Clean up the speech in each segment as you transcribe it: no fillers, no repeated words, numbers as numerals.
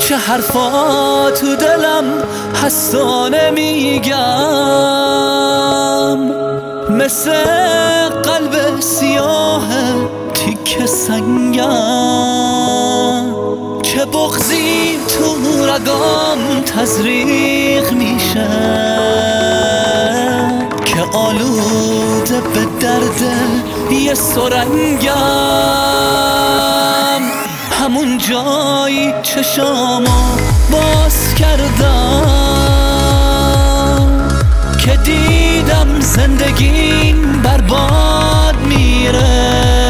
چه حرفا تو دلم هستا نمیگم، مثل قلب سیاه تیک سنگم. چه بغضی تو رگام تزریق میشه که آلوده به درد یه سرنگم. همون جایی چشامو باز کردم که دیدم زندگیم برباد میره.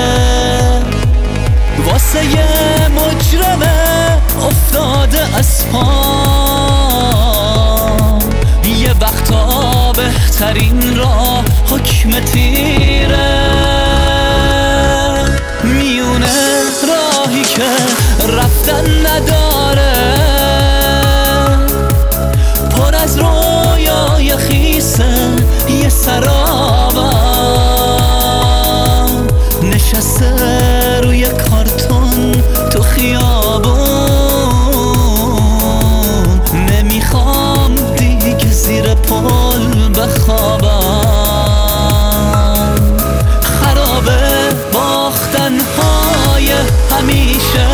واسه یه مجرم افتاده از پام یه وقتا بهترین راه حکم تیره. میونه راهی که رفتن نداره، پر از رویای خیسه یه سرابم، نشسته روی کارتون تو خیابون. نمیخوام دیگه زیر پل بخوابم، خرابه باختن های همیشه.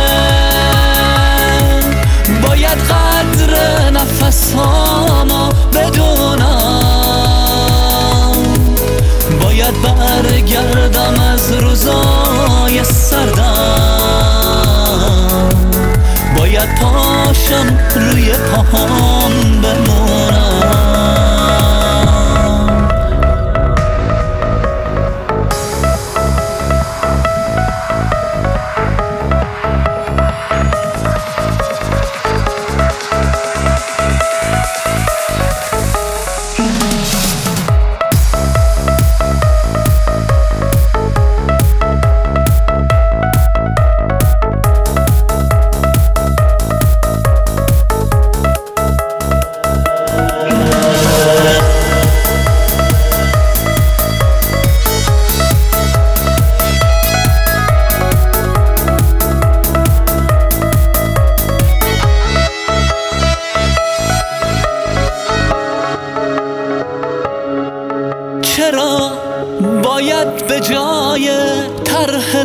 باید قدر نفس هامو بدونم، باید برگردم از روزای سردم، باید پاشم روی پاهام بمونم. چرا باید به جای طرح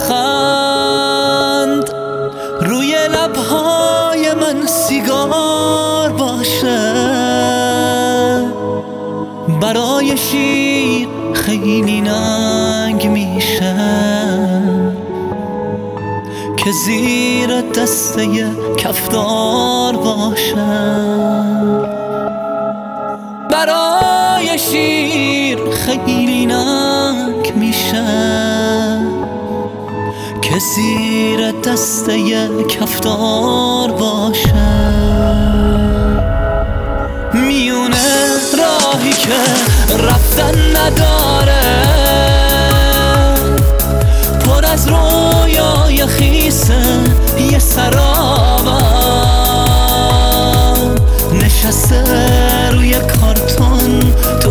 لبخند روی لبهای من سیگار باشه؟ برای شیر خیلی ننگ میشه که زیر دسته کفتار باشه. برای شیر خیلی ننگ میشه که زیر دسته کفتار باشه. میونه راهی که رفتن نداره، پر از رویای خیسه یه سرابم، نشسته روی کارتون تو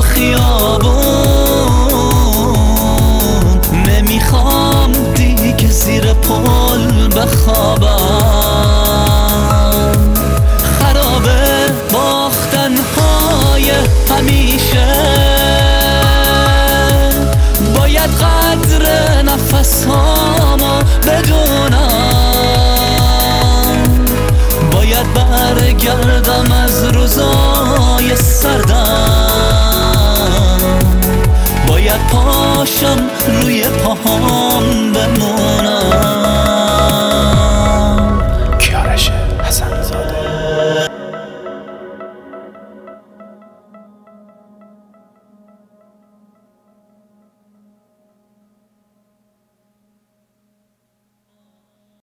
خیابون. نمیخوام دیگه زیر پل بخوابم، خرابه باختن های همیشه. باید قدر نفس هامو بدونم، باید برگردم از روزای سردم، باید پاشم روی پاهام بمونم.